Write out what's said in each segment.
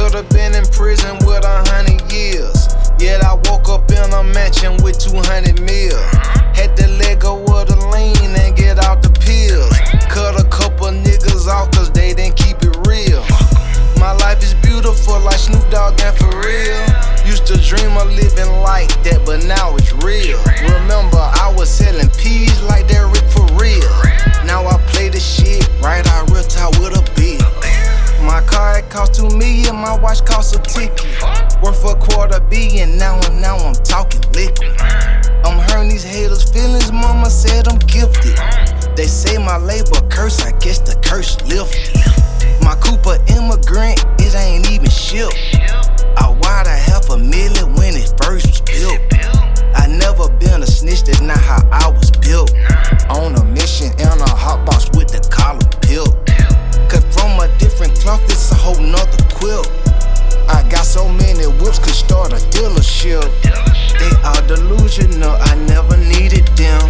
could've been in prison with 100 years. Yet I woke up in a mansion with 200 mil. Had to let go of the lean and get out the pills. Cut a couple niggas off cause they didn't keep it real. My life is beautiful like Snoop Dogg and for real. Used to dream of living like that, but now it's real. Remember, I was selling peas like Derek for real. Now I play the shit right, I real talk with a bill. My car it cost $2 million, my watch cost a ticket. Worth a $250 million, now I'm talking liquid. I'm hurting these haters' feelings, mama said I'm gifted. They say my labor curse, I guess the curse lifted. My Cooper immigrant, it ain't even shipped. I wired $500,000 when it first was built. I never been a snitch, that's not how I was built. On a mission in a hot box with the collar peeled. Cut from a different cloth, it's a whole nother quilt. I got so many whips, could start a dealership. They are delusional, I never needed them.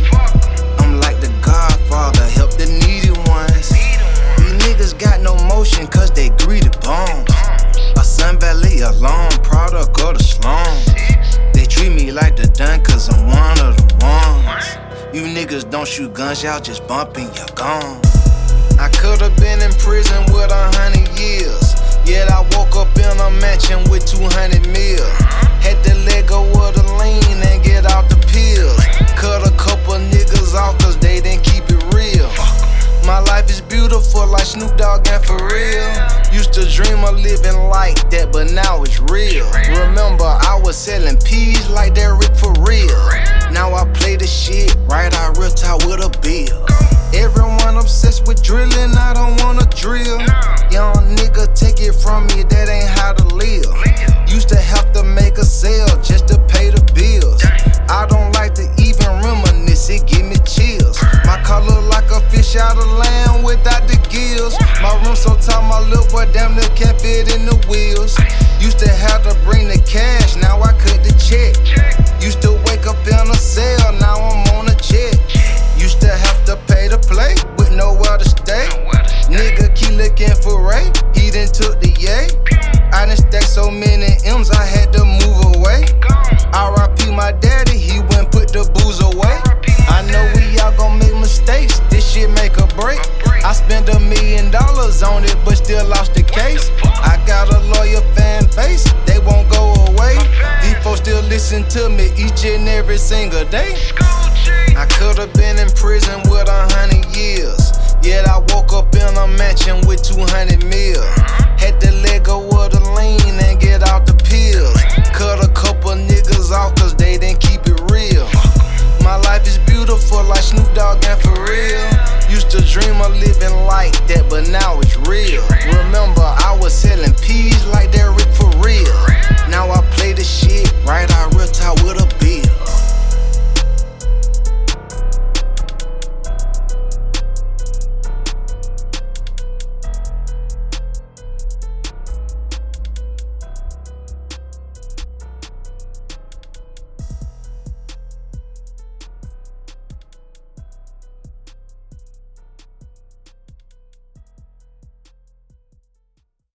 I'm like the Godfather, help the needy ones. These niggas got no motion cause they greedy bums. A Sun Valley alone, product of the slums. They treat me like the Dun cause I'm one of the ones. You niggas don't shoot guns, y'all just bumping your gums. I could've been in prison with 100 years. Yet I woke up in a mansion with 200 mil. Had to let go of the lean and get out the pills. Cut a couple niggas off cause they didn't keep it real. My life is beautiful like Snoop Dogg and for real. Used to dream of living like that, but now it's real. Remember, I was selling peas like Derek for real. Now I play the shit right, I real talk with a bill. Everyone obsessed with drilling, I don't wanna drill. Young nigga, take it from me, that ain't how to live. Used to have to make a sale just to pay the bills. I don't like to even reminisce, it give me chills. My car look like a fish out of land without the gills. My room so tight, my little boy damn near can't fit in the wheels. Used to have to bring the cash, now I cut the check. Used to wake up in a cell, now I'm on a jet. Used to have to pay to play with nowhere to stay. Nigga keep looking for Ray, he done took the yay. I done stacked so many M's, I had to move away. R.I.P. my daddy, he went put the booze away. I know we all gon' make mistakes, this shit make a break. I spent $1 million on it, but still lost the case. I got a loyal fan base, they won't go away. These folks still listen to me each and every single day.